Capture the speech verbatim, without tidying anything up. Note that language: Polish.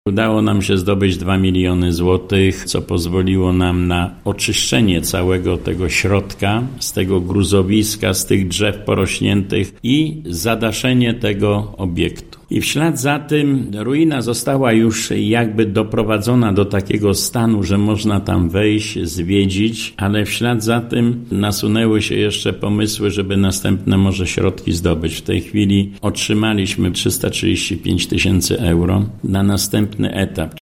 Udało nam się zdobyć dwa miliony złotych, co pozwoliło nam na oczyszczenie całego tego środka, z tego gruzowiska, z tych drzew porośniętych i zadaszenie tego obiektu. I w ślad za tym ruina została już jakby doprowadzona do takiego stanu, że można tam wejść, zwiedzić, ale w ślad za tym nasunęły się jeszcze pomysły, żeby następne może środki zdobyć. W tej chwili otrzymaliśmy trzysta trzydzieści pięć tysięcy euro na następny etap.